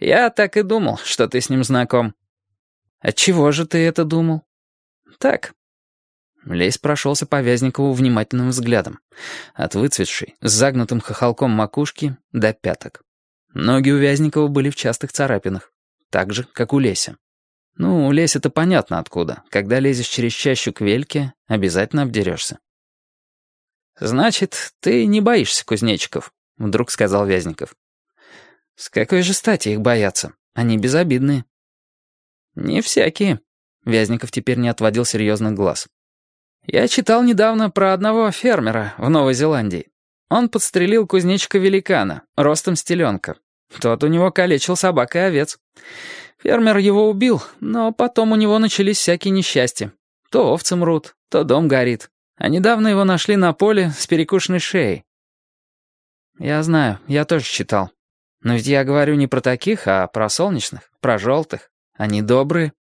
Я так и думал, что ты с ним знаком». «Отчего же ты это думал?» «Так». Лесь прошелся по Вязникову внимательным взглядом, от выцветшей, с загнутым хохолком макушки до пяток. Ноги у Вязникова были в частых царапинах, так же, как у Леся. Ну, у Леся-то понятно откуда. Когда лезешь через чащу к Вельке, обязательно обдерешься. «Значит, ты не боишься кузнечиков», — вдруг сказал Вязников. «С какой же стати их бояться? Они безобидные». «Не всякие», — Вязников теперь не отводил серьезных глаз. «Я читал недавно про одного фермера в Новой Зеландии. Он подстрелил кузнечика-великана, ростом с теленка. Тот у него калечил собак и овец. Фермер его убил, но потом у него начались всякие несчастья. То овцы мрут, то дом горит. А недавно его нашли на поле с перекушенной шеей». «Я знаю, я тоже читал. Но ведь я говорю не про таких, а про солнечных, про желтых. Они добрые».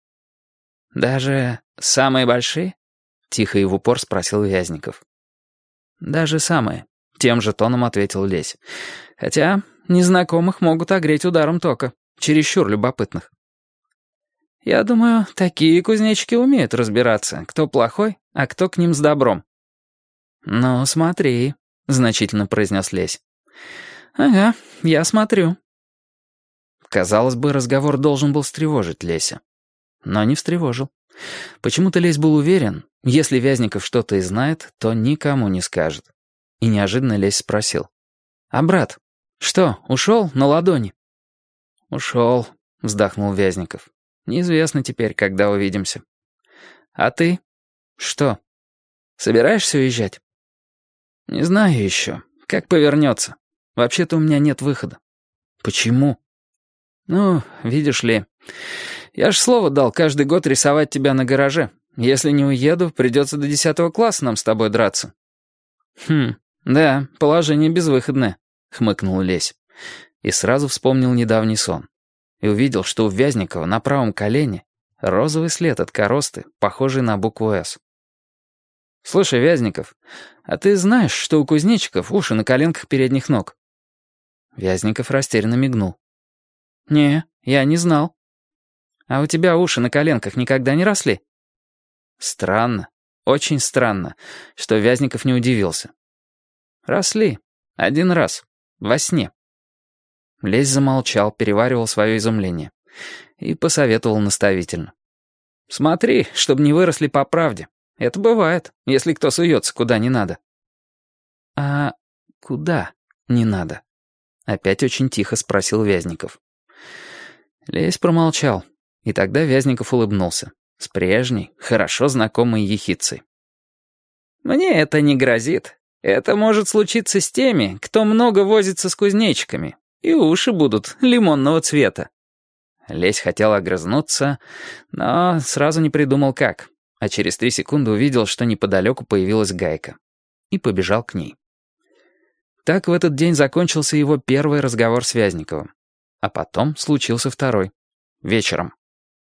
«Даже самые большие?» — тихо и в упор спросил Вязников. «Даже самые», — тем же тоном ответил Лесь. «Хотя незнакомых могут огреть ударом тока, чересчур любопытных». «Я думаю, такие кузнечики умеют разбираться, кто плохой, а кто к ним с добром». «Ну, смотри», — значительно произнес Лесь. «Ага, я смотрю». Казалось бы, разговор должен был встревожить Леся. Но не встревожил. Почему-то Лесь был уверен, если Вязников что-то и знает, то никому не скажет. И неожиданно Лесь спросил. «А брат, что, ушел на ладони?» «Ушел», — вздохнул Вязников. «Неизвестно теперь, когда увидимся». «А ты? Что, собираешься уезжать?» «Не знаю еще. Как повернется. Вообще-то у меня нет выхода». «Почему?» «Ну, видишь ли, я ж слово дал каждый год рисовать тебя на гараже. Если не уеду, придется до 10 класса нам с тобой драться». «Хм, да, положение безвыходное», — хмыкнул Лесь. И сразу вспомнил недавний сон. И увидел, что у Вязникова на правом колене розовый след от коросты, похожий на букву «С». «Слушай, Вязников, а ты знаешь, что у кузнечиков уши на коленках передних ног?» Вязников растерянно мигнул. «Не, я не знал». «А у тебя уши на коленках никогда не росли?» Странно, очень странно, что Вязников не удивился. «Росли. Один раз. Во сне». Лесь замолчал, переваривал свое изумление. И посоветовал наставительно. «Смотри, чтобы не выросли по правде. Это бывает, если кто суется куда не надо». «А куда не надо?» Опять очень тихо спросил Вязников. Лесь промолчал, и тогда Вязников улыбнулся. С прежней, хорошо знакомой ехидцей. «Мне это не грозит. Это может случиться с теми, кто много возится с кузнечиками, и уши будут лимонного цвета». Лесь хотел огрызнуться, но сразу не придумал как, а через 3 секунды увидел, что неподалеку появилась Гайка, и побежал к ней. Так в этот день закончился его первый разговор с Вязниковым. А потом случился второй. Вечером.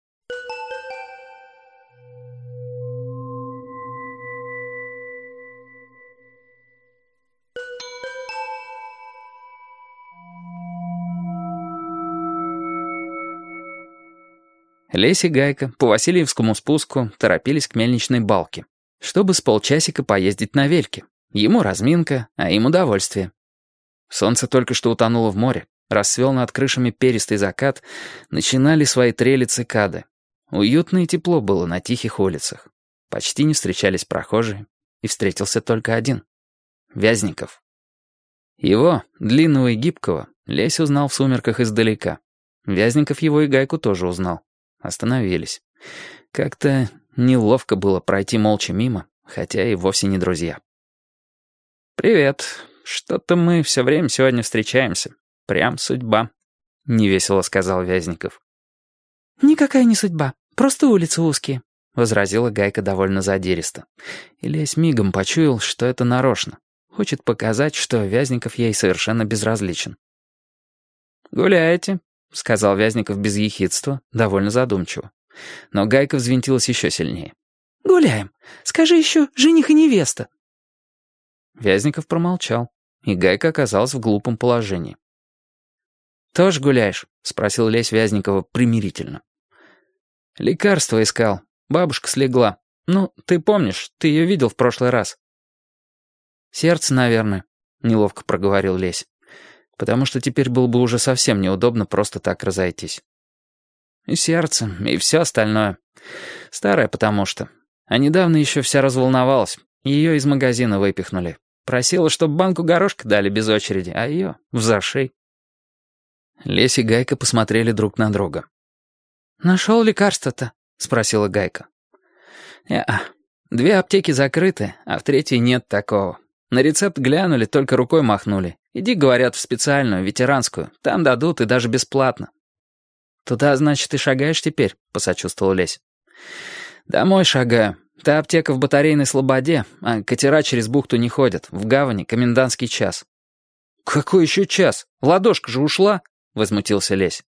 Лесь и Гайка по Васильевскому спуску торопились к мельничной балке, чтобы с полчасика поездить на вельке. Ему разминка, а им удовольствие. Солнце только что утонуло в море, рассвел над крышами перистый закат, начинали свои трели цикады. Уютно и тепло было на тихих улицах. Почти не встречались прохожие, и встретился только один — Вязников. Его, длинного и гибкого, Лесь узнал в сумерках издалека. Вязников его и Гайку тоже узнал. Остановились. Как-то неловко было пройти молча мимо, хотя и вовсе не друзья. «Привет. Что-то мы все время сегодня встречаемся. Прям судьба», — невесело сказал Вязников. «Никакая не судьба. Просто улицы узкие», — возразила Гайка довольно задиристо. И Лесь мигом почуял, что это нарочно. Хочет показать, что Вязников ей совершенно безразличен. «Гуляете?» — сказал Вязников без ехидства, довольно задумчиво. Но Гайка взвинтилась еще сильнее. «Гуляем. Скажи еще жених и невеста». Вязников промолчал, и Гайка оказалась в глупом положении. «Тоже гуляешь?» — спросил Лесь Вязникова примирительно. «Лекарство искал. Бабушка слегла. Ну, ты помнишь, ты ее видел в прошлый раз». «Сердце, наверное», — неловко проговорил Лесь. «Потому что теперь было бы уже совсем неудобно просто так разойтись». «И сердце, и все остальное. Старое потому что. А недавно еще вся разволновалась. Ее из магазина выпихнули. Просила, чтобы банку горошка дали без очереди, а ее в зашей». Лесь и Гайка посмотрели друг на друга. «Нашел лекарство-то?» — спросила Гайка. «Не-а. 2 аптеки закрыты, а в 3-й нет такого. На рецепт глянули, только рукой махнули. Иди, говорят, в специальную, ветеранскую. Там дадут и даже бесплатно». «Туда, значит, и шагаешь теперь?» — посочувствовал Лесь. «Домой шагаю. Та аптека в Батарейной Слободе, а катера через бухту не ходят. В гавани комендантский час». «Какой еще час? Ладошка же ушла!» — возмутился Лесь.